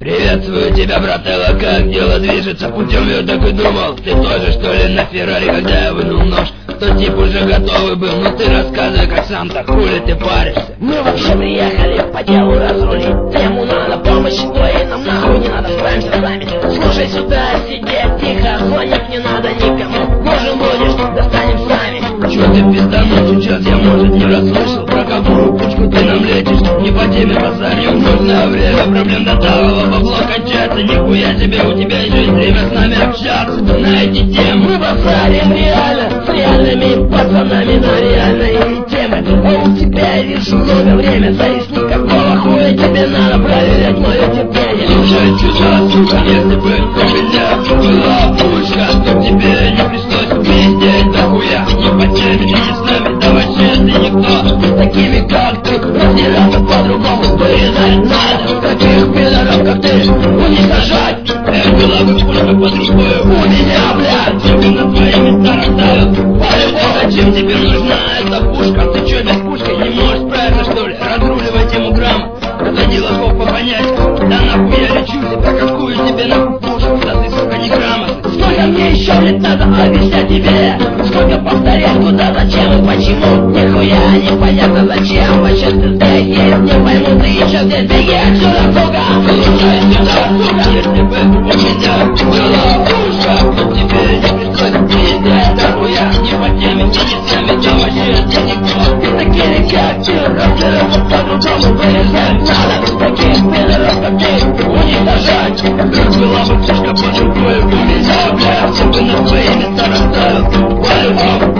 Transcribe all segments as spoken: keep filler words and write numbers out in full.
Приветствую тебя, брателло, как дело движется путем, я так и думал. Ты тоже, что ли, на Феррари, когда я вынул нож? Тот тип уже готовый был, но ты рассказывай, как сам-то, хули ты паришься? Мы вообще приехали по делу разрулить тему, надо помощи твоей, нам нахуй не надо, справимся сами. Слушай сюда, сидеть тихо, звонить не надо никому, нужен будешь, достанем сами. Чё ты пизданул сейчас, я может не расслышал, про какую кучку ты нам лечишь? Не по теме базарью, нужное время, проблем до того, бабло кончается, нихуя себе, у тебя еще есть время с нами общаться на эти темы. Мы базарим реально, с реальными пацанами на реальные темы, а у тебя, я вижу, много время, зависни, какого хуя тебе надо проверять мое терпение. Слушай, чудо, сука, если бы у меня была пушка, то тебе не пришлось пиздеть дохуя. Не по теме, не с нами, да вообще ты никто. С такими, как ты, разделяться по-другому, вырезать надо. Таких пидоров, как ты, уничтожать. Эх, была бы пушка под рукой У меня, блядь, тебе на твои места расставил. по-любому. Зачем тебе нужна эта пушка? Ты чё, без пушки не можешь справиться, что ли? Разруливай тему грамм. Разоди лохов по понятию. Да нахуй я лечу тебя, какую тебе нахуй пушку? Да ты, сука, не грамотный. Сколько мне еще лет надо объяснять тебе? Сколько повторять, куда, зачем и почему? Нихуя непонятно зачем. Вообще ты здесь есть, не пойму, ты еще здесь, беги отсюда, сука. Слушай сюда, сука, если бы у меня была пушка, то тебе не пришлось пиздеть дохуя. Не по теме, не с нами, да вообще ты никто. Такие, как ты, разделяться по-другому, вырезать надо. Таких пидоров, как ты, уничтожать. Эх, была бы пушка под рукой у меня, блядь, я бы на твои места расставил. По-любому.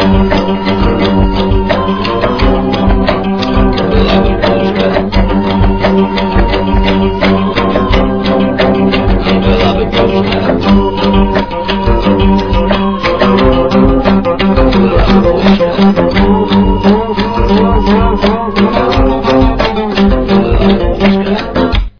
Была бы пушка. Была бы пушка.